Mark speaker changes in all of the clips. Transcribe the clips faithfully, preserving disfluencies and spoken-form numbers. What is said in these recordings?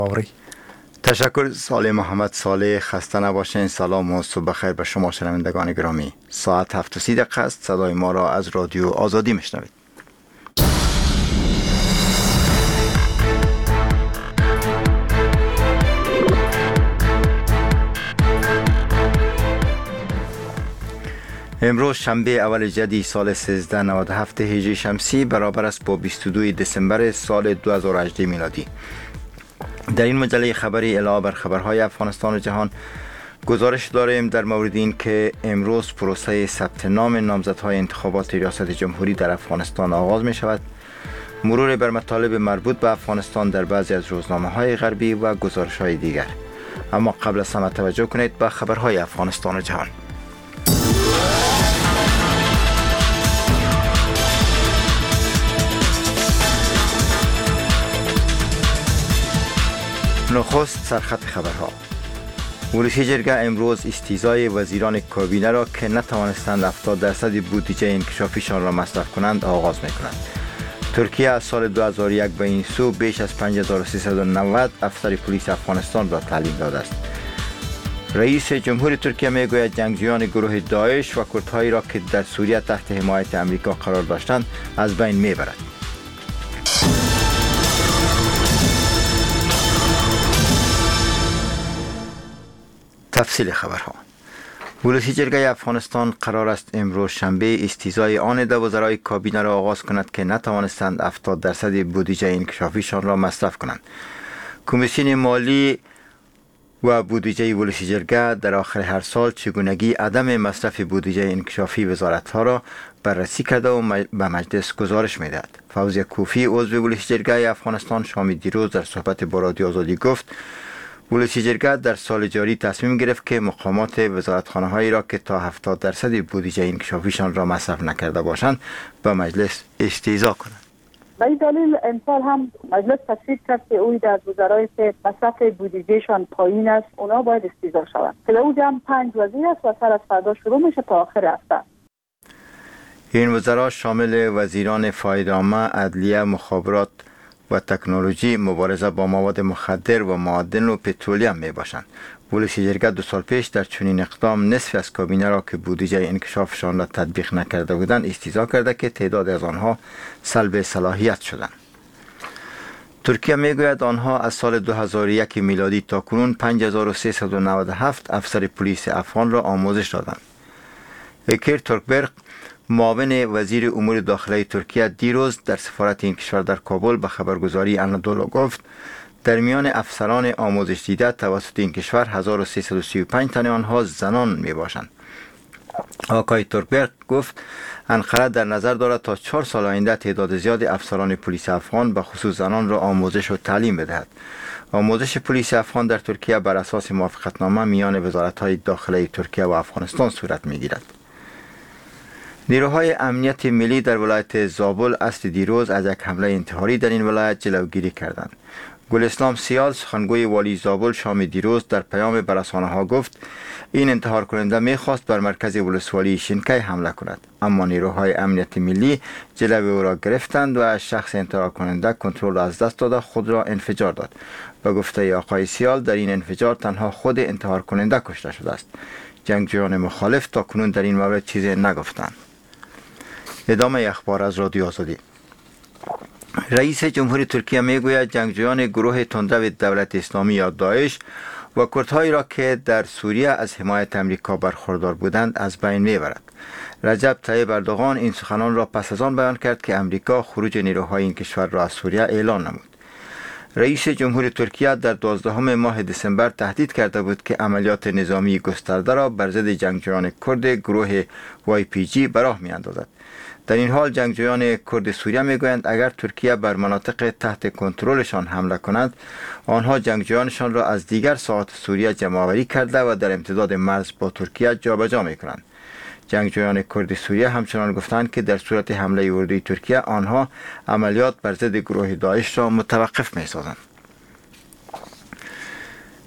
Speaker 1: آوری. تشکر سالی محمد صالح. خسته نباشین. سلام و صبح خیر به شما شنوندگان گرامی. ساعت هفت و سی دقیقه است. صدای ما را از رادیو آزادی میشنوید. امروز شنبه اول جدی سال سیزده نود و هفت هجری شمسی برابر است با بیست و دو دسامبر سال دو هزار و هجده میلادی. در این مجله خبری علاوه بر خبرهای افغانستان و جهان گزارش داریم در مورد این که امروز پروسه ثبت نام نامزدهای انتخابات ریاست جمهوری در افغانستان آغاز می شود. مرور بر مطالب مربوط به افغانستان در بعضی از روزنامه‌های غربی و گزارش‌های دیگر. اما قبل از همه توجه کنید به خبرهای افغانستان و جهان. نخست سرخط خبرها. ولسی جرگه امروز استیضای وزیران کابینه را که نتوانستند هفتاد درصد بودجه انکشافیشان را مصرف کنند آغاز می‌کند. ترکیه از سال دو هزار و یک به این سو بیش از پنج هزار و سیصد و نود افسر پلیس افغانستان را تعلیم داده است. رئیس جمهور ترکیه میگوید جنگجویان گروه داعش و کردهایی را که در سوریه تحت حمایت امریکا قرار داشتند از بین میبرد. تفصیل خبرها. ولسی جرگه افغانستان قرار است امروز شنبه استیضای آن دو وزرای کابینه را آغاز کند که نتوانستند هفتاد درصد بودجه انکشافیشان را مصرف کنند. کمیسیون مالی و بودجه ولسی جرگه در آخر هر سال چگونگی عدم مصرف بودجه انکشافی وزارت‌ها را بررسی کرده و به مجلس گزارش می‌دهد. فوزیه کوفی عضو ولسی جرگه افغانستان شام دیروز در صحبت با رادیو آزادی گفت ولسی جرگه در سال جاری تصمیم گرفت که مقامات وزارتخانه‌هایی را که تا هفتاد درصد بودجه انکشافیشان را مصرف نکرده باشند به مجلس استیضا کنند.
Speaker 2: به این دلیل امسال هم مجلس تصویب کرد که اوی در وزرای که مصرف بودجهشان پایین است اونا باید استیضا شوند. که او جمع پنج وزیر است و سر از فردا شروع میشه تا آخر هفته.
Speaker 1: این وزرا شامل وزیران فایده عامه، عدلیه، مخابرات و تکنولوژی، مبارزه با مواد مخدر و معادن و پترولیم می باشند. ولسی جرگه دو سال پیش در چنین اقدام نصف از کابینه را که بودجه انکشافشان را تطبیق نکرده بودند استیضا کرده که تعداد از آنها سلب صلاحیت شدند. ترکیه میگوید آنها از سال دو هزار و یک میلادی تا کنون پنج هزار و سیصد و نود و هفت افسر پلیس افغان را آموزش دادند. اکیر تورکبرگ معاون وزیر امور داخلی ترکیه دیروز در سفارت این کشور در کابل به خبرگزاری انادولو گفت در میان افسران آموزش دیده توسط این کشور هزار و سیصد و سی و پنج تن آنها زنان می باشند. آقای تورکبرگ گفت انقره در نظر دارد تا چهار سال آینده تعداد زیاد افسران پلیس افغان به خصوص زنان را آموزش و تعلیم بدهد. آموزش پلیس افغان در ترکیه بر اساس موافقتنامه میان وزارت‌های داخلی ترکیه و افغانستان صورت می‌گیرد. نیروهای امنیت ملی در ولایت زابل اصل دیروز از یک حمله انتحاری در این ولایت جلوگیری کردند. گل اسلام سیال سخنگوی والی زابل شام دیروز در پیام به رسانه‌ها گفت این انتحار کننده می‌خواست بر مرکز ولسوالی شینکی حمله کند، اما نیروهای امنیت ملی جلوی او را گرفتند و از شخص انتحار کننده کنترل را از دست داده خود را انفجار داد. به گفته آقای سیال در این انفجار تنها خود انتحار کننده کشته شده است. جنگجویان مخالف تا کنون در این مورد چیزی نگفتند. ادامه اخبار از رادیو آزادی. رئیس جمهور ترکیه میگوید جنگجویان گروه تندرو دولت اسلامی یا داعش و کردهایی را که در سوریه از حمایت امریکا برخوردار بودند از بین میبرد. رجب طیب اردوغان این سخنان را پس از آن بیان کرد که امریکا خروج نیروهای این کشور را از سوریه اعلان نمود. رئیس جمهور ترکیه در دوازدهم ماه دسامبر تهدید کرده بود که عملیات نظامی گسترده را بر ضد جنگجویان کرد گروه وای پی جی به راه میاندازد. در این حال جنگجویان کرد سوریه میگویند اگر ترکیه بر مناطق تحت کنترلشان حمله کند آنها جنگجویانشان را از دیگر ساحات سوریه جمع‌آوری کرده و در امتداد مرز با ترکیه جابجا میکنند. جنگجویان کرد سوریه همچنان گفتند که در صورت حمله اردوی ترکیه آنها عملیات بر ضد گروه داعش را متوقف می‌سازند.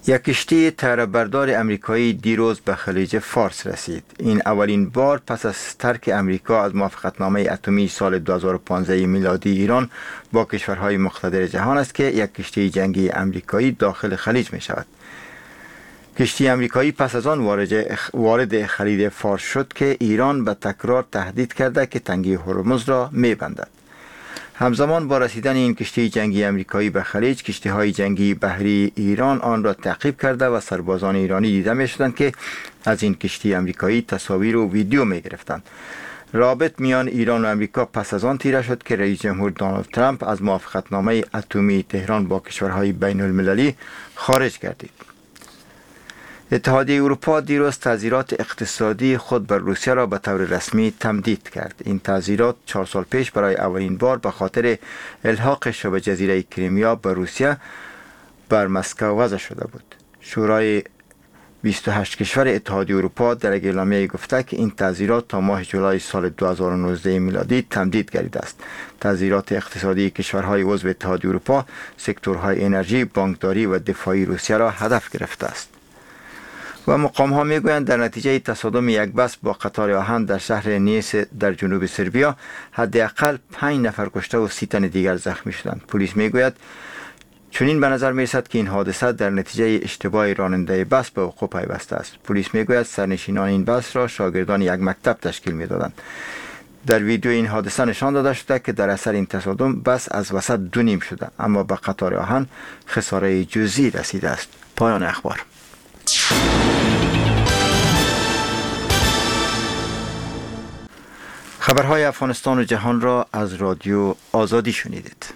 Speaker 1: یک کشتی طیاره‌بردار امریکایی دیروز به خلیج فارس رسید. این اولین بار پس از ترک امریکا از موافقتنامه اتمی سال دو هزار و پانزده میلادی ایران با کشورهای مقتدر جهان است که یک کشتی جنگی امریکایی داخل خلیج می شود. کشتی امریکایی پس از آن وارد خلیج فارس شد که ایران به تکرار تهدید کرده که تنگه هرمز را می بندد. همزمان با رسیدن این کشتی جنگی امریکایی به خلیج، کشتی‌های جنگی بحری ایران آن را تعقیب کرده و سربازان ایرانی دیده می‌شدند که از این کشتی امریکایی تصاویر و ویدیو می‌گرفتند. رابط میان ایران و امریکا پس از آن تیره شد که رئیس جمهور دونالد ترامپ از موافقتنامه اتمی تهران با کشورهای بین المللی خارج گردید. اتحادیه اروپا دیروز تعزیرات اقتصادی خود بر روسیه را به طور رسمی تمدید کرد. این تعزیرات چهار سال پیش برای اولین بار به خاطر الحاق شبه جزیره کریمیا به روسیه بر مسکو وضع شده بود. شورای بیست و هشت کشور اتحادیه اروپا در یک اعلامیه گفته که این تعزیرات تا ماه جولای سال دو هزار و نوزده میلادی تمدید گردیده است. تعزیرات اقتصادی کشورهای عضو اتحادیه اروپا سکتورهای انرژی، بانکداری و دفاعی روسیه را هدف گرفته است. و مقام ها می گویند در نتیجه تصادم یک بس با قطار آهن در شهر نیس در جنوب سربیا حداقل پنج نفر کشته و سی تن دیگر زخمی شدند. پلیس می گوید چنین به نظر می رسد که این حادثه در نتیجه اشتباه راننده بس به وقوع پیوسته است. پلیس می گوید سرنشینان این بس را شاگردان یک مکتب تشکیل می دادند. در ویدیو این حادثه نشان داده شده که در اثر این تصادم بس از وسط دو نیم شده، اما به قطار آهن خساره جزئی رسیده است. پایان اخبار. خبرهای افغانستان و جهان را از رادیو آزادی شنیدید.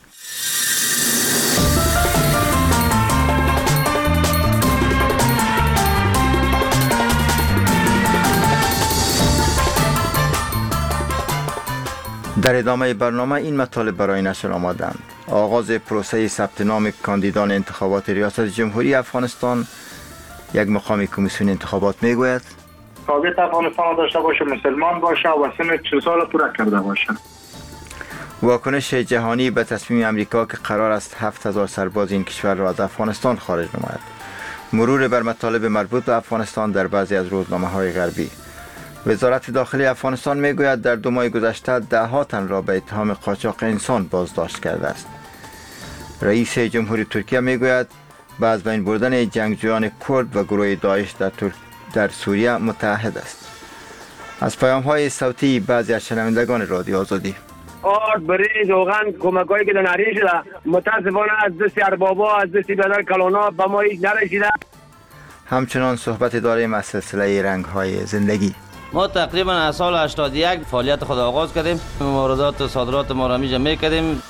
Speaker 1: در ادامه برنامه این مطالب برای نشر آمدند. آغاز پروسه ثبت نام کاندیدان انتخابات ریاست جمهوری افغانستان. یک مقام کمیسیون انتخابات میگوید
Speaker 3: تابعیت افغانستان داشته باشه، مسلمان باشه و سن چهل سال پوره کرده باشه.
Speaker 1: واکنش جهانی به تصمیم امریکا که قرار است هفت هزار سرباز این کشور را از افغانستان خارج نماید. مرور بر مطالب مربوط به افغانستان در بعضی از روزنامه‌های غربی. وزارت داخلی افغانستان میگوید در دو ماه گذشته ده ها تن را به اتهام قاچاق انسان بازداشت کرده است. رئیس جمهوری ترکیه میگوید با از بین بردن جنگجویان کرد و گروه داعش در, تر... در سوریه متحد است. از پیام‌های صوتی بعضی از شنوندگان رادیو آزادی.
Speaker 4: آرد برنج روغن کمک‌هایی که ناری شده متاسفانه از دست اربابا از دست بدر کلانا به ما هیچ نرسیده.
Speaker 1: همچنان صحبت داریم از سلسله رنگ‌های زندگی.
Speaker 5: ما تقریبا از سال هشتاد و یک فعالیت خود آغاز کردیم. واردات و صادرات ما را میجا میکردیم.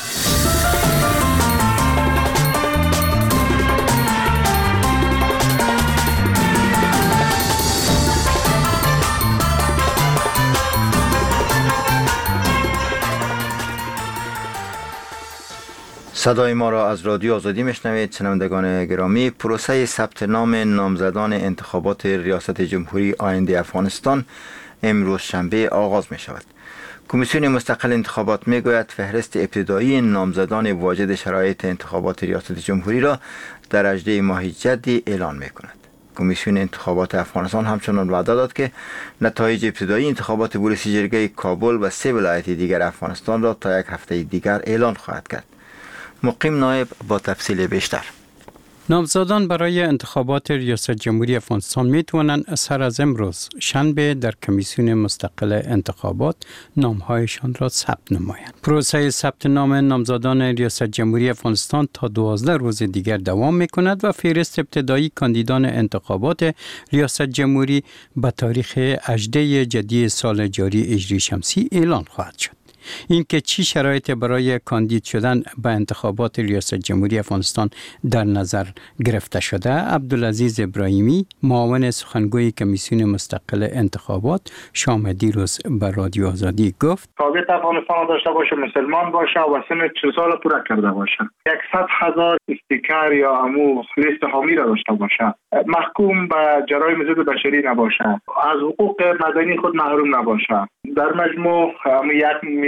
Speaker 1: صدای ما را از رادیو آزادی میشنوید. شنوندگان گرامی، پروسه ثبت نام نامزدان انتخابات ریاست جمهوری آینده افغانستان امروز شنبه آغاز می شود. کمیسیون مستقل انتخابات می گوید فهرست ابتدایی نامزدان واجد شرایط انتخابات ریاست جمهوری را در هجدهم ماه جدی اعلان می کند. کمیسیون انتخابات افغانستان همچنان وعده داد که نتایج ابتدایی انتخابات بورس جرگه کابل و سه ولایت دیگر افغانستان را تا یک هفته دیگر اعلان خواهد کرد. مقیم نایب با تفصیل بیشتر.
Speaker 6: نامزدان برای انتخابات ریاست جمهوری افغانستان می توانند سر از امروز شنبه در کمیسیون مستقل انتخابات نامهایشان را ثبت نمایند. پروسه ثبت نام نامزدان ریاست جمهوری افغانستان تا دوازده روز دیگر دوام می کند و فهرست ابتدایی کاندیدان انتخابات ریاست جمهوری به تاریخ هجدهم جدی سال جاری هجری شمسی اعلان خواهد شد. این که چی شرایط برای کاندید شدن به انتخابات ریاست جمهوری افغانستان در نظر گرفته شده، عبدالعزیز ابراهیمی معاون سخنگوی کمیسیون مستقل انتخابات شام دیروز به رادیو آزادی گفت
Speaker 3: تابعیت افغانستان داشته باشه، مسلمان باشه و سن چهل سال پوره کرده باشه. صد هزار استیکر یا امو لیست حامی را داشته باشه، محکوم به جرایم ضد بشری نباشه، از حقوق مدنی خود محروم نباشه. در مجموع یک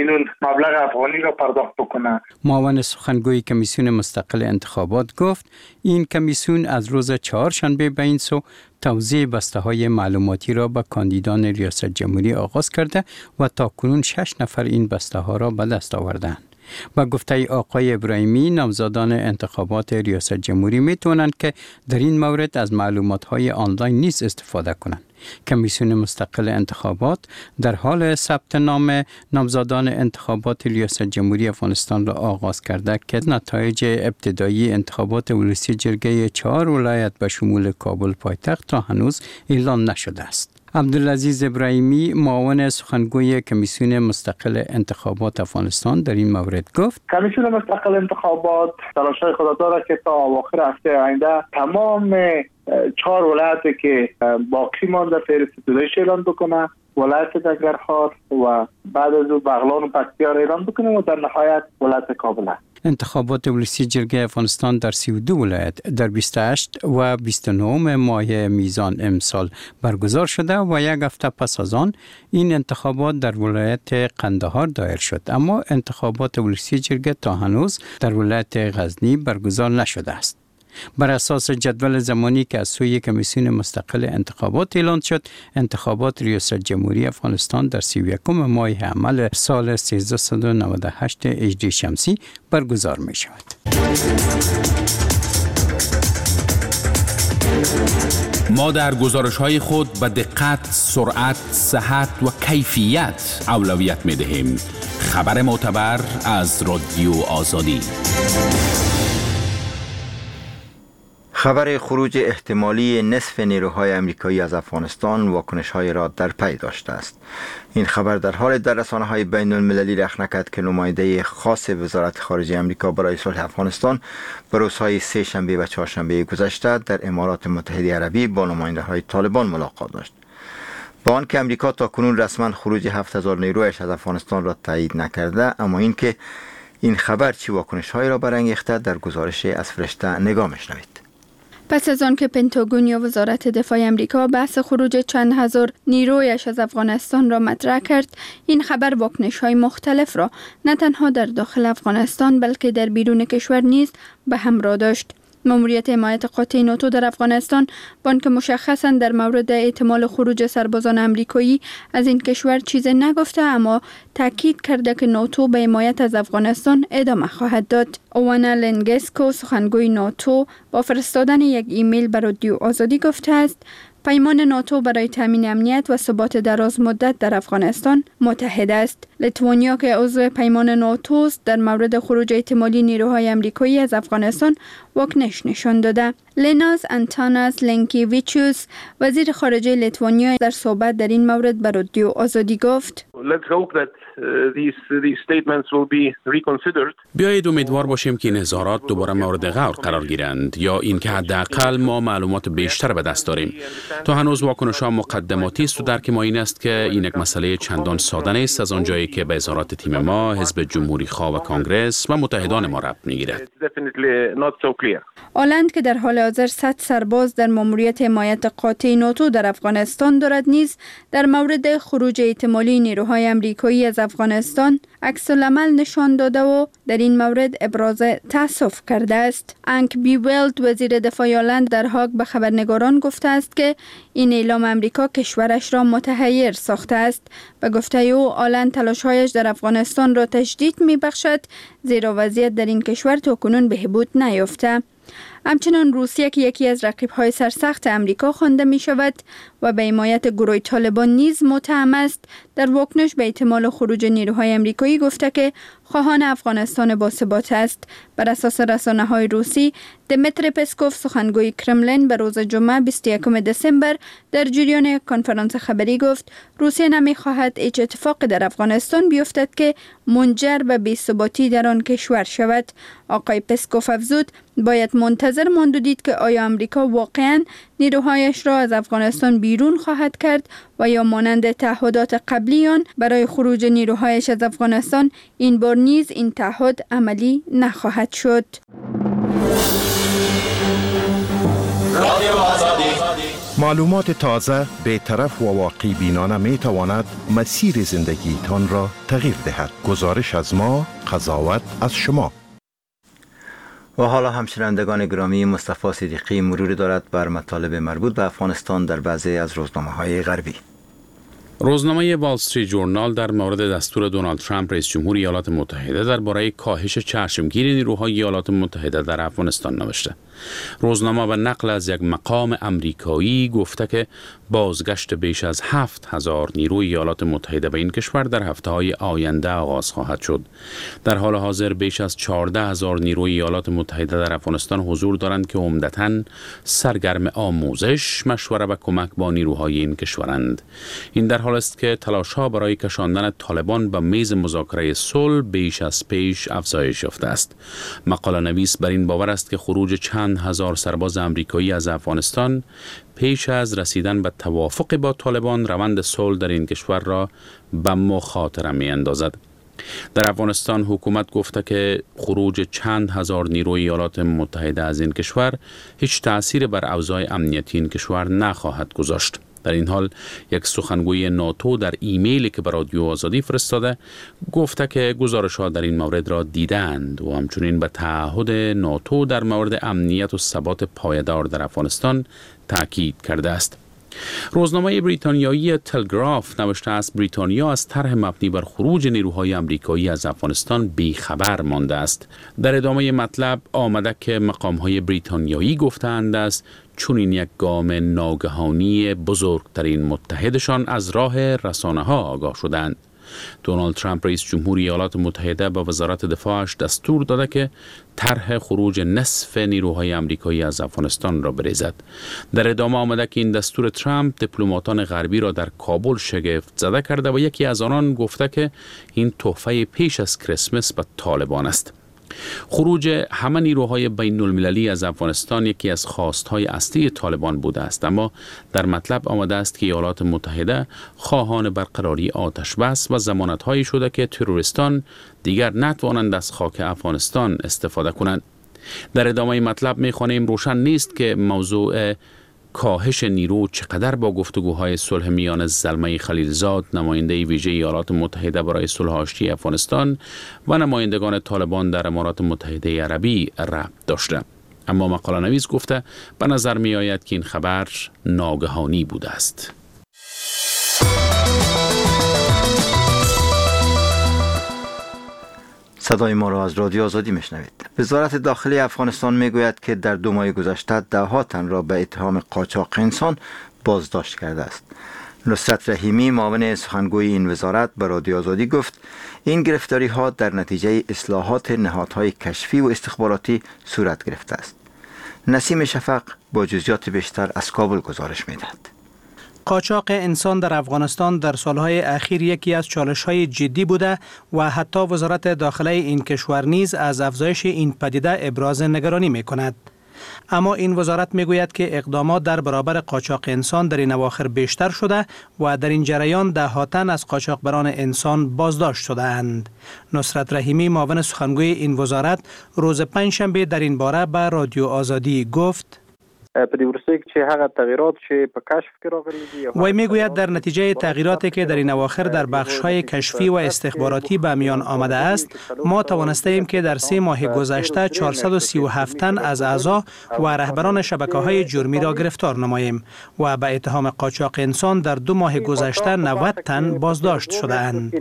Speaker 3: اینون مبلغ افغانی را پرداخت بکنه.
Speaker 6: معاون سخنگوی کمیسیون مستقل انتخابات گفت این کمیسیون از روز چهارشنبه به این سو توزیع بسته های معلوماتی را به کاندیدان ریاست جمهوری آغاز کرده و تاکنون شش نفر این بسته ها را به دست آوردند. با گفته آقای ابراهیمی، نامزدان انتخابات ریاست جمهوری می توانند که در این مورد از معلومات های آنلاین نیز استفاده کنند. کمیسیون مستقل انتخابات در حال ثبت نام نامزدان انتخابات ریاست جمهوری افغانستان را آغاز کرده که نتایج ابتدایی انتخابات ولسی جرگه چهار ولایت به شمول کابل پایتخت تا هنوز اعلام نشده است. عبدالعزیز ابراهیمی، معاون سخنگوی کمیسیون مستقل انتخابات افغانستان در این مورد گفت:
Speaker 3: کمیسیون مستقل انتخابات تلاش‌های خود دارد که تا اواخر هفته آینده تمام چهار ولایتی که باقی مانده فهرست ابتداییش اعلان بکنه، ولایت ننگرهار و بعد از او بغلان و پکتیا اعلان بکنه و در نهایت ولایت کابل.
Speaker 6: انتخابات ولسی جرگه افغانستان در سی و دو ولایت در بیست و هشت و بیست و نه ماه میزان امسال برگزار شده و یک هفته پس از آن این انتخابات در ولایت قندهار دایر شد، اما انتخابات ولسی جرگه تا هنوز در ولایت غزنی برگزار نشده است. بر اساس جدول زمانی که از سوی کمیسیون مستقل انتخابات اعلان شد، انتخابات ریاست جمهوری افغانستان در سی و یکم ماه حمل سال سیزده نود و هشت هجری شمسی برگزار می شود.
Speaker 7: ما در گزارش‌های خود به دقت، سرعت، صحت و کیفیت اولویت می دهیم. خبر معتبر از رادیو آزادی.
Speaker 1: خبر خروج احتمالی نصف نیروهای امریکایی از افغانستان واکنش‌های را در پی داشته است. این خبر در حال در رسانه‌های بین المللی رخ نکرد که نماینده خاص وزارت خارجه امریکا برای صلح افغانستان به روزهای سه شنبه و چهارشنبه گذشته در امارات متحده عربی با نماینده‌های طالبان ملاقات داشت. با آنکه امریکا تاکنون رسما خروج هفت هزار نیرویش از افغانستان را تایید نکرده، اما اینکه این خبر چه واکنش‌هایی را برانگیخته در گزارش از فرشته نگاه می‌شنوید.
Speaker 8: پس از آن که پنتاگون یا وزارت دفاع امریکا بحث خروج چند هزار نیرویش از افغانستان را مطرح کرد، این خبر واکنش‌های مختلف را نه تنها در داخل افغانستان بلکه در بیرون کشور نیز به همراه داشت. ماموریت حمایت قاطع ناتو در افغانستان با آنکه مشخصاً در مورد احتمال خروج سربازان امریکایی از این کشور چیزی نگفته، اما تاکید کرده که ناتو به حمایت از افغانستان ادامه خواهد داد. اوانا لنگسکو، سخنگوی ناتو، با فرستادن یک ایمیل به رادیو آزادی گفته است پیمان ناتو برای تامین امنیت و ثبات دراز مدت در افغانستان متحد است. لیتوانیا که عضو پیمان ناتو است در مورد خروج احتمالی نیروهای امریکایی از افغانستان واکنش نشان داده. لیناس انتاناس لنکیویچوس، وزیر خارجه لیتوانیا، در صحبت در این مورد به رادیو آزادی گفت:
Speaker 7: بیایید امیدوار باشیم که این اظهارات دوباره مورد غور قرار گیرند یا اینکه حداقل ما معلومات بیشتر به دست داریم. تا هنوز واکنش‌ها مقدماتی است و درک ما این است که این یک مسئله چندان ساده نیست، از آنجایی که به اظهارات تیم ما، حزب جمهوری خواه و کانگرس و متحدان ما ربط می‌گیرد.
Speaker 8: آلند که در حال حاضر صد سرباز در ماموریت حمایت قاطع ناتو در افغانستان دارد، نیز در مورد خروج احتمالی نیروهای امریکایی از افغانستان عکس‌العمل نشان داده و در این مورد ابراز تأسف کرده است. انک بیولد، وزیر دفاع آلند، در هاگ به خبرنگاران گفته است که این اعلام امریکا کشورش را متحیر ساخته است. به گفته او، آلند تلاش‌هایش در افغانستان را تجدید می‌بخشد، زیرا وضعیت در این کشور تاکنون بهبود نیافته. همچنان روسیه که یکی از رقیب‌های سرسخت امریکا خوانده می‌شود و به حمایت گروه طالبان نیز متهم است، در واکنش به احتمال خروج نیروهای امریکایی گفته که خواهان افغانستان باثبات است. بر اساس رسانه‌های روسی، دمیتری پسکوف، سخنگوی کرملین، به روز جمعه بیست و یکم دسامبر در جریان یک کنفرانس خبری گفت روسیه نمی‌خواهد هیچ اتفاقی در افغانستان بیفتد که منجر به بی‌ثباتی در آن کشور شود. آقای پسکوف افزود باید منتظر ماند و دید که آیا امریکا واقعاً نیروهایش را از افغانستان بیرون خواهد کرد و یا مانند تعهدات قبلی آن برای خروج نیروهایش از افغانستان این بار نیز این تعهد عملی نخواهد شد.
Speaker 1: ما
Speaker 9: معلومات تازه به طرف و واقعی بینانه می تواند مسیر زندگی تان را تغییر دهد. گزارش از ما، قضاوت از شما.
Speaker 1: و حالا همشنوندگان گرامی، مصطفی صدیقی مرور دارد بر مطالب مربوط به افغانستان در بعضی از روزنامه‌های غربی.
Speaker 7: روزنامه وال استریت جورنال در مورد دستور دونالد ترامپ رئیس جمهور ایالات متحده درباره کاهش چشمگیر نیروهای ایالات متحده در افغانستان نوشته. روزنامه به نقل از یک مقام امریکایی گفته که بازگشت بیش از هفت هزار نیروی ایالات متحده به این کشور در هفته‌های آینده آغاز خواهد شد. در حال حاضر بیش از چهارده هزار نیروی ایالات متحده در افغانستان حضور دارند که عمدتاً سرگرم آموزش، مشوره و کمک با نیروهای این کشورند. این در حال است که تلاش‌ها برای کشاندن طالبان به میز مذاکره صلح بیش از پیش افزایش یافته است. مقاله نویس بر این باور است که خروج چند هزار سرباز امریکایی از افغانستان پیش از رسیدن به توافق با طالبان روند صلح در این کشور را به مخاطره می اندازد. در افغانستان حکومت گفته که خروج چند هزار نیروی ایالات متحده از این کشور هیچ تأثیر بر اوضاع امنیتی این کشور نخواهد گذاشت. در این حال یک سخنگوی ناتو در ایمیلی که به رادیو آزادی فرستاده گفته که گزارش‌ها در این مورد را دیدند و همچنین به تعهد ناتو در مورد امنیت و ثبات پایدار در افغانستان تاکید کرده است. روزنامه بریتانیایی تلگراف نوشته است بریتانیا از طرح مبنی بر خروج نیروهای آمریکایی از افغانستان بیخبر مانده است. در ادامه مطلب آمده که مقام‌های بریتانیایی گفتند است چون این یک گام ناگهانی بزرگترین متحدشان از راه رسانه‌ها آگاه شدند. دونالد ترامپ رئیس جمهور ایالات متحده به وزارت دفاعش دستور داده که طرح خروج نصف نیروهای آمریکایی از افغانستان را بریزد. در ادامه آمده که این دستور ترامپ دیپلماتان غربی را در کابل شگفت زده کرده و یکی از آنان گفته که این تحفه پیش از کریسمس به طالبان است. خروج همه نیروهای بین المللی از افغانستان یکی از خواستهای اصلی طالبان بوده است، اما در مطلب آمده است که ایالات متحده خواهان برقراری آتش بس و ضمانت‌هایی شده که تروریستان دیگر نتوانند از خاک افغانستان استفاده کنند. در ادامه مطلب می‌خوانیم روشن نیست که موضوع کاهش نیرو چقدر با گفتگوهای صلح میان زلمه خلیلزاد نماینده ویژه ایالات متحده برای صلح آشتی افغانستان و نمایندگان طالبان در امارات متحده عربی ربط داشته. اما مقاله نویس گفته به نظر می آید که این خبر ناگهانی بوده است.
Speaker 1: صدای ما را از رادیو آزادی میشنوید. وزارت داخلی افغانستان میگوید که در دو ماه گذشته ده ها تن را به اتهام قاچاق انسان بازداشت کرده است. نصرت رحیمی معاون سخنگوی این وزارت به رادیو آزادی گفت این گرفتاری ها در نتیجه اصلاحات نهادهای کشفی و استخباراتی صورت گرفته است. نسیم شفق با جزئیات بیشتر از کابل گزارش میدهد.
Speaker 10: قاچاق انسان در افغانستان در سالهای اخیر یکی از چالش‌های جدی بوده و حتی وزارت داخلی این کشور نیز از افزایش این پدیده ابراز نگرانی می‌کند. اما این وزارت میگوید که اقدامات در برابر قاچاق انسان در این اواخر بیشتر شده و در این جریان ده ها تن از قاچاقبران انسان بازداشت شده‌اند. نصرت رحیمی معاون سخنگوی این وزارت روز پنجشنبه در این باره به رادیو آزادی گفت
Speaker 11: په دې ورسته کې چې هغه تغییرات چې په کشف کې راغلي دي
Speaker 10: وی میگوید در نتیجه تغییراتی که در این اواخر در بخش‌های کشفی و استخباراتی به میان آمده است ما توانستیم که در سه ماه گذشته چهارصد و سی و هفت تن از اعضا و رهبران شبکه‌های جرمی را گرفتار نماییم و به اتهام قاچاق انسان در دو ماه گذشته نود تن بازداشت شده‌اند.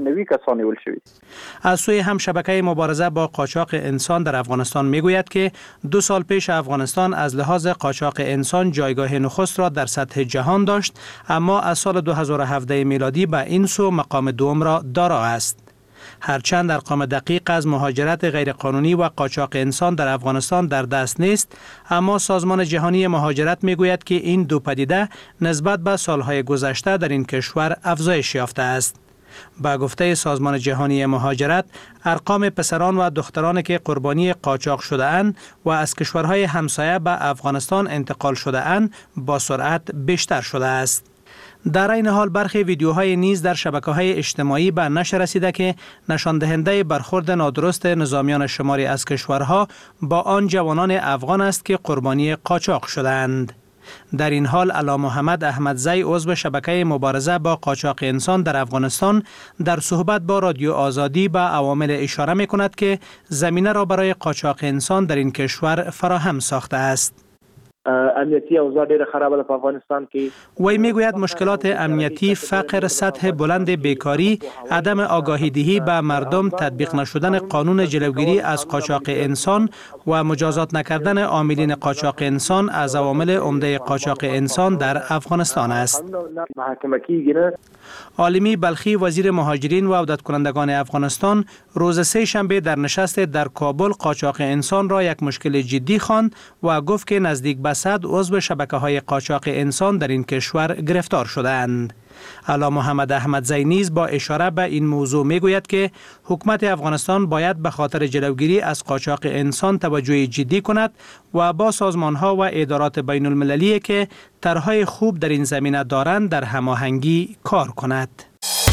Speaker 10: از سوی هم شبکه مبارزه با قاچاق انسان در افغانستان میگوید که دو سال پیش افغانستان از لحاظ قاچاق انسان جایگاه نخست را در سطح جهان داشت، اما از سال دو هزار و هفده میلادی به این سو مقام دوم را دارا است. هرچند ارقام دقیق از مهاجرت غیرقانونی و قاچاق انسان در افغانستان در دست نیست، اما سازمان جهانی مهاجرت میگوید که این دو پدیده نسبت به سالهای گذشته در این کشور افزایش یافته است. با گفته سازمان جهانی مهاجرت، ارقام پسران و دختران که قربانی قاچاق شده اند و از کشورهای همسایه به افغانستان انتقال شده اند با سرعت بیشتر شده است. در این حال برخی ویدیوهای نیز در شبکه‌های اجتماعی به نشر رسیده که نشان دهنده برخورد نادرست نظامیان شماری از کشورها با آن جوانان افغان است که قربانی قاچاق شدند. در این حال علا محمد احمدزی عضو شبکه مبارزه با قاچاق انسان در افغانستان در صحبت با رادیو آزادی به عوامل اشاره می کند که زمینه را برای قاچاق انسان در این کشور فراهم ساخته است.
Speaker 11: امنیتی اوضاع ډیره خرابه ده په افغانستان کې.
Speaker 10: وی میگوید مشکلات امنیتی، فقر، سطح بلند بیکاری، عدم آگاهی دهی به مردم، تطبیق نشدن قانون جلوگیری از قاچاق انسان و مجازات نکردن عاملین قاچاق انسان از عوامل عمده قاچاق انسان در افغانستان است. عالمی بلخی وزیر مهاجرین و عودت کنندگان افغانستان روز سه شنبه در نشست در کابل قاچاق انسان را یک مشکل جدی خواند و گفت که نزدیک به صد عضو شبکه‌های قاچاق انسان در این کشور گرفتار شدند. علا محمد احمدزی نیز با اشاره به این موضوع میگوید که حکومت افغانستان باید به خاطر جلوگیری از قاچاق انسان توجه جدی کند و با سازمان‌ها و ادارات بین المللی که طرح‌های خوب در این زمینه دارند در هماهنگی کار کند.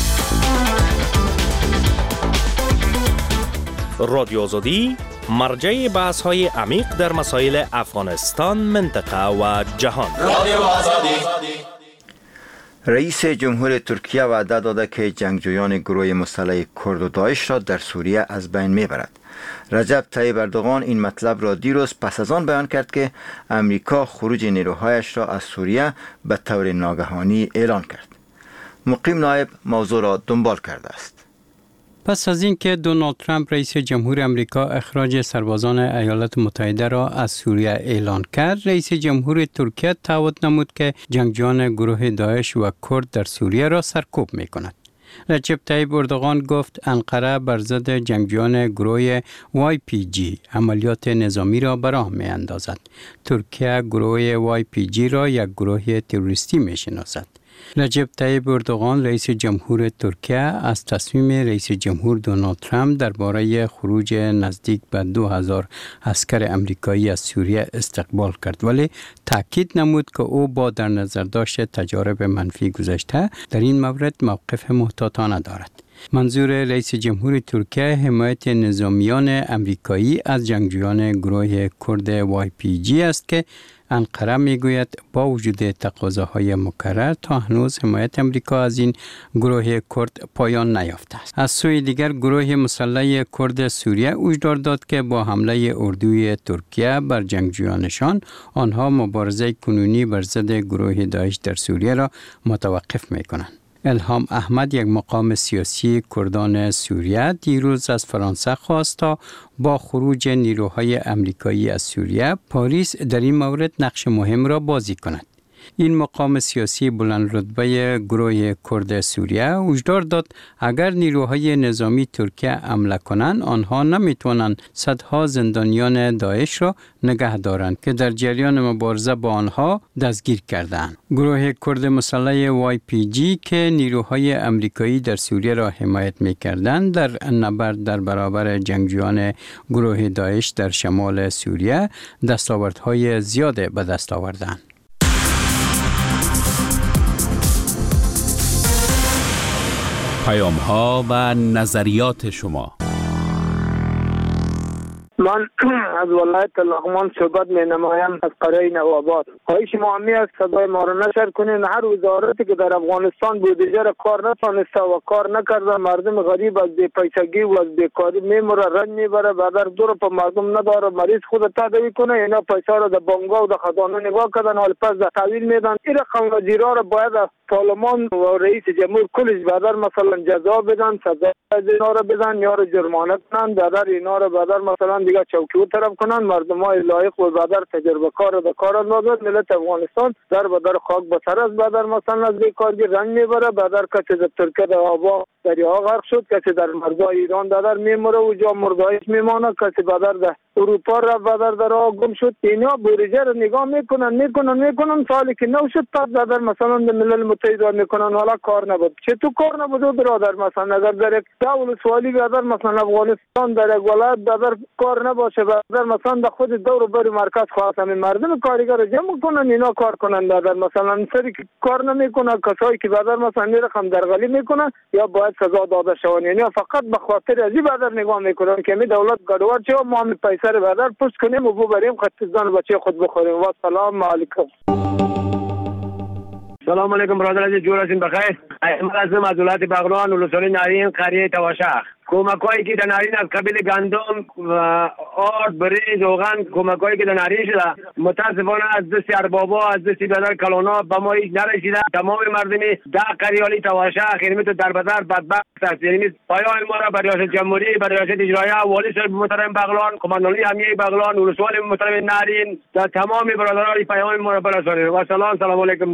Speaker 12: رادیو آزادی مرجع بحث‌های عمیق در مسائل افغانستان، منطقه و جهان. رادیو آزادی.
Speaker 1: رئیس جمهور ترکیه وعده داده که جنگجویان گروه مسلح کرد و داعش را در سوریه از بین میبرد. رجب طیب اردوغان این مطلب را دیروز پس از آن بیان کرد که امریکا خروج نیروهایش را از سوریه به طور ناگهانی اعلان کرد. مقیم نایب موضوع را دنبال کرده است.
Speaker 6: پس از اینکه دونالد ترامپ رئیس جمهور امریکا اخراج سربازان ایالات متحده را از سوریه اعلان کرد، رئیس جمهور ترکیه تعهد نمود که جنگجویان گروه داعش و کرد در سوریه را سرکوب می کند. رجب طیب اردوغان گفت انقره بر ضد جنگجویان گروه وای پی جی عملیات نظامی را به راه می اندازد. ترکیه گروه وای پی جی را یک گروه تروریستی می شناسد. رجب طیب اردوغان رئیس جمهور ترکیه از تصمیم رئیس جمهور دونالد ترامپ درباره خروج نزدیک به دو هزار عسکر امریکایی از سوریه استقبال کرد، ولی تاکید نمود که او با در نظر داشت تجارب منفی گذشته در این مورد موقف محتاطانه دارد. منظور رئیس جمهور ترکیه حمایت نظامیان امریکایی از جنگجویان گروه کرد وای پی جی است که انقره میگوید با وجود تقاضاهای مکرر تا هنوز حمایت امریکا از این گروه کرد پایان نیافته است. از سوی دیگر گروه مسلح کرد سوریه هشدار داد که با حمله اردوی ترکیه بر جنگجویانشان آنها مبارزه کنونی بر ضد گروه داعش در سوریه را متوقف میکنند. الهام احمد، یک مقام سیاسی کردان سوریه، دیروز از فرانسه خواست تا با خروج نیروهای امریکایی از سوریه پاریس در این مورد نقش مهم را بازی کند. این مقام سیاسی بلند رتبه گروه کرد سوریه هشدار داد اگر نیروهای نظامی ترکیه حمله کنند آنها نمیتوانند صدها زندانیان داعش را نگه دارند که در جریان مبارزه با آنها دستگیر کردند. گروه کرد مسلح وای پی جی که نیروهای امریکایی در سوریه را حمایت می‌کردند در نبرد در برابر جنگجویان گروه داعش در شمال سوریه دستاوردهای زیاد به دست آوردند.
Speaker 7: پیام ها و نظریات شما.
Speaker 4: من از ولایت لغمان صحبت می نمایم از قریه نوآباد. خواهش شما همی است صدای ما را نشر کنین. هر وزارتی که در افغانستان بودجه را کار نتانسته و کار نکرده، مردم غریب از بی پیسگی و از بیکاری میموره، رنج میبره، بعد دور په مردم نداره، مریض خود تداوی کنه. اینا پیسه را در بانک‌ها و در خزانه نگاه کردن، حال پس در تحویل میدن. این رقم وزیرا را باید از پارلمان و رئیس جمهور کلش بعدر مثلا جزا بدن، سزا اینا را بدن یا را جرمانه کنن، بعدر اینا را بعدر مثلا دیگه چوکی طرف کنن. مردمای لایق و بعدر تجربه کار به کار اندازد. ملت افغانستان در بدر خاک به سر است. بعدر مثلا از بیکاری رنج میبره. بعدر کسی در ترکیه در آبا دریا غرق شد، کسی در مرزهای ایران در میموره و جا مردایش میمانه، کسی بعدر در اروپا را بعدر در آب گم شد. اینا بودجه را نگاه میکنن میکنن میکنن سالی که نو شد پس بعدر مثلا در ملل متحد میکنن حالا کار نبود. چه تو کار نبود برادر؟ مثلا اگر در یک دول سوالی بعدر مثلا افغانستان در یک ولایت بعدر کار نباشه، بعدر مثلا در خود دور و بر مرکز خواستن مردم کارگر جمع کنن اینا کار کنن. بعدر مثلا سری کار نمیکنه، کسایی که بعدر مثلا رقم درغلی میکنن یا باید سزا داده شون. یعنی فقط به خاطر ازی بعدر نگاه میکنن که می دولت گډوډ چه ما می پیسې بعدر پوس کنیم و ببریم خط زن بچه خود بخوریم. و سلام علیکم.
Speaker 13: سلام علیکم برادر عزیز، جور هستین بخیر؟ احمد هستم از ولایت بغلان، ولسوالی نارین، قریه تواشخ. کمکایی که در نارین از قبیل گندم و آرد، برنج، روغن کمکایی که در نارین شده متاسفانه از دست اربابا، از دست بدر کلانا به ما هیچ نرسیده. تمام مردمی ده قریالی تواشخ یعنی تو در بدر بدبخت است. یعنی پیام ما را برای ریاست جمهوری، برای ریاست اجرایه، والی صاحب محترم بغلان، قماندانی امنیه بغلان، ولسوالی محترم نارین، در تمام برادران پیام ما را برسانید. و سلام سلام علیکم.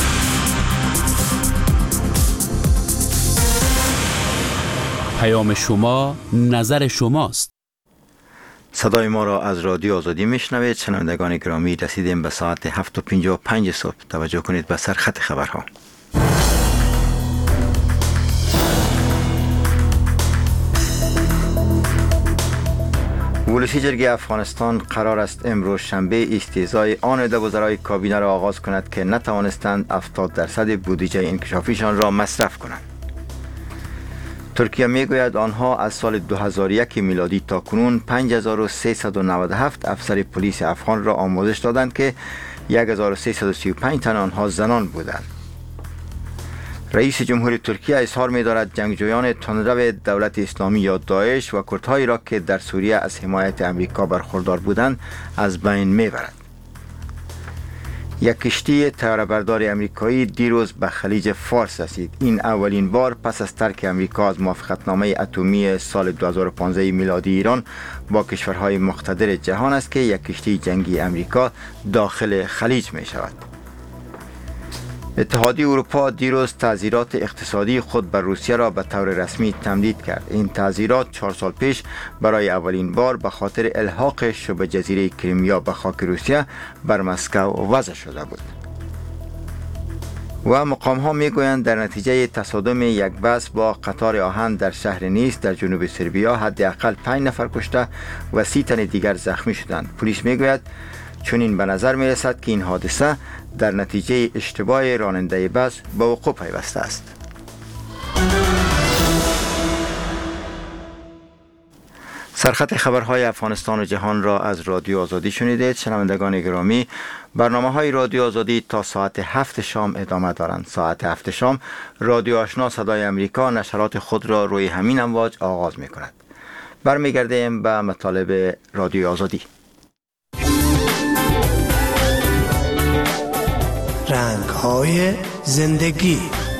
Speaker 7: پیام شما نظر شماست.
Speaker 1: صدای ما را از رادیو آزادی میشنوید. شنوندگان گرامی، رسیدیم به ساعت هفت و پنجاه و پنج صبح. توجه کنید به سرخط خبرها. ولسی جرگه افغانستان قرار است امروز شنبه استیضای آن عده وزرای کابینه را آغاز کند که نتوانستند هفتاد درصد بودجه انکشافیشان را مصرف کنند. ترکیه میگوید آنها از سال دو هزار و یک میلادی تا کنون پنج هزار و سیصد و نود و هفت افسر پلیس افغان را آموزش دادند که یک هزار و سیصد و سی و پنج تن آنها زنان بودند. رئیس جمهور ترکیه اظهار می‌دارد جنگجویان تندرو دولت اسلامی یا داعش و کردهایی را که در سوریه از حمایت امریکا برخوردار بودند از بین میبرد. یک کشتی طیاره‌بردار امریکایی دیروز به خلیج فارس رسید. این اولین بار پس از ترک امریکا از موافقتنامه اتمی سال دو هزار و پانزده میلادی ایران با کشورهای مقتدر جهان است که یک کشتی جنگی امریکا داخل خلیج می شود. اتحادیه اروپا دیروز تعزیرات اقتصادی خود بر روسیه را به طور رسمی تمدید کرد. این تعزیرات چهار سال پیش برای اولین بار به خاطر الحاق شبه جزیره کریمیا به خاک روسیه بر مسکو وضع شده بود. و مقام ها می گویند در نتیجه تصادم یک بس با قطار آهن در شهر نیس در جنوب سربیا حداقل پنج نفر کشته و سی تن دیگر زخمی شدند. پلیس می گوید چون این به نظر می رسد که این حادثه در نتیجه اشتباه راننده بس به وقوع پیوسته است. سرخط خبرهای افغانستان و جهان را از رادیو آزادی شنیدید. شنوندگان گرامی، برنامه های رادیو آزادی تا ساعت هفت شام ادامه دارند. ساعت هفت شام رادیو آشنا صدای امریکا نشرات خود را روی همین امواج آغاز می کند. برمیگردیم به مطالب رادیو آزادی.
Speaker 14: رنگ‌های زندگی.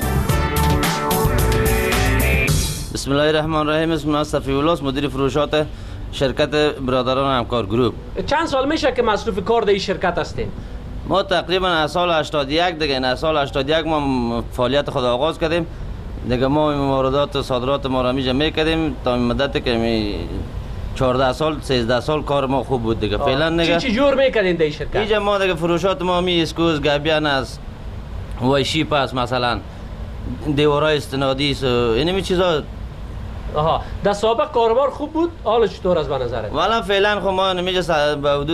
Speaker 5: بسم الله الرحمن الرحیم. اسم من صفی الله، مدیر فروشات شرکت برادران همکار گروپ.
Speaker 15: چند سال میشه که مصروف کار در این شرکت هستین؟
Speaker 5: ما تقریبا از سال هشتاد و یک دیگه از سال هشتاد و یک ما فعالیت خود آغاز کردیم دیگه. ما واردات و صادرات ما را میجا میکردیم تا مدت که می چهارده سال سیزده سال کار ما خوب بود دیگه. فعلا دیگه
Speaker 15: چی چی جور میکردین در این شرکت؟
Speaker 5: اینجا ما دیگه فروشات ما می اسکوز گابیان است، وایشی پاس مثلا دیوارای استنادی است، یعنی می چیزا.
Speaker 15: آها، در سابق کاروبار خوب بود، حالا چطور از به نظرت؟
Speaker 5: والا فعلا خب ما نمیجا به حدود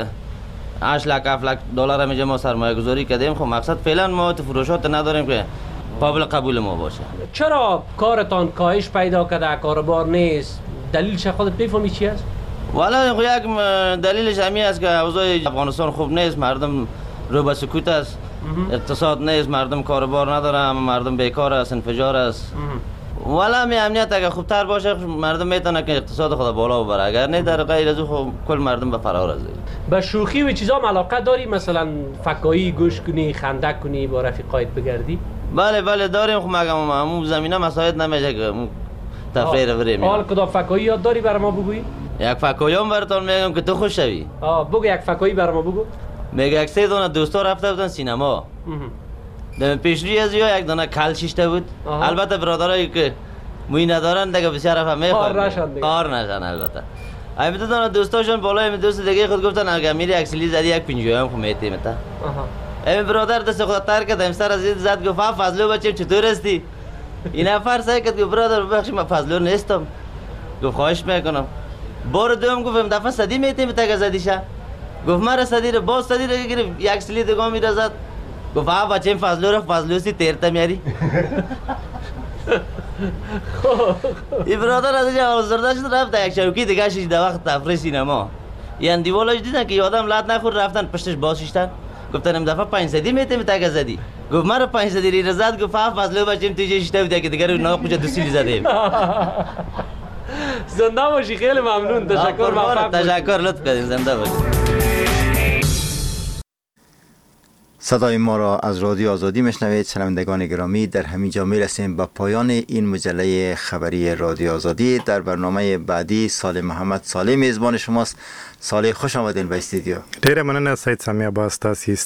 Speaker 5: هشت لک هفت لک دلار میجا ما سرمایه گذاری کردیم. خب مقصد فعلا ما فروشات نداریم که قابل قبول ما باشه.
Speaker 15: چرا کارتان کاهش پیدا کرده، کاروبار نیست؟ دلیلش خودت میفهمی چی است؟
Speaker 5: والا یک دلیلش همین است که اوضاع افغانستان خوب نیست، مردم رو به سکوت است، اقتصاد نیست، مردم کاروبار ندارن، مردم بیکار است، انفجار است. والا می امنیت اگه خوبتر باشه مردم میتونه که اقتصاد خود بالا ببره، اگر نه در غیر از او کل مردم به فرار است.
Speaker 15: به شوخی و چیزا علاقه داری؟ مثلا فکایی گوش کنی، خنده کنی، با رفیقایت بگردی؟
Speaker 5: بله بله داریم. خب مگه همون زمینه مساعد نمیشه که تفریح رو بریم.
Speaker 15: حال کدام فکایی یاد داری برای ما بگویی؟
Speaker 5: یک فکایی هم براتون میگم که تو خوش شوی.
Speaker 15: آه بگو یک فکایی برای ما بگو.
Speaker 5: میگه یک سه دونه دوستا رفته بودن سینما. در پیشروی از یا یک دونه کل شیشته بود. آه. البته برادرایی که موی ندارن دیگه بسیار رفت میخواد.
Speaker 15: کار نشن دیگه.
Speaker 5: کار نشن البته. امی دو دونه دوستاشون بالای می دوست دیگه خود گفتن اگه میری اکسلی زدی یک پنجاه هم خو میتی متا. آها. امی برادر دست خود تر کرد امسر از این زد گفت فضلو بچه چطور هستی؟ این نفر سعی کرد که برادر ببخشید من فضلو نیستم. گفت خواهش میکنم. بار دوم گفتم دفعه صدی میتی متا که زدیشه. گفت مرا صدی رو باز صدی رو گرفت یک سلی دیگه میره زد. گفت آ بچه این فضلو رو فضلو سی تیرتا میاری. این برادر از اینجا آزرده شد رفت یک چوکی دیگه شیش در وقت تفریح سینما. این دیوالاش دیدن که یادم لات نخور رفتن پشتش باز شیشتن. گفتن این دفعه پنج صدی میتی متا که زدی. گفت مرا پنج صد لیره زد، گفت هفت فصله بچیم توی شیشته بوده که دیگر نه کجا دو سیلی زدیم.
Speaker 15: زنده باشی، خیلی ممنون. تشکر موفق باشی.
Speaker 5: تشکر، لطف کردین. زنده باشی.
Speaker 1: صدای ما را از رادیو آزادی میشنوید. شنوندگان گرامی، در همین جا میرسیم به پایان این مجله خبری رادیو آزادی. در برنامه بعدی صالح محمد صالح میزبان شماست. صالح، خوش آمدین به استودیو.
Speaker 16: ډیره مننه سید سامی عباس، تاسو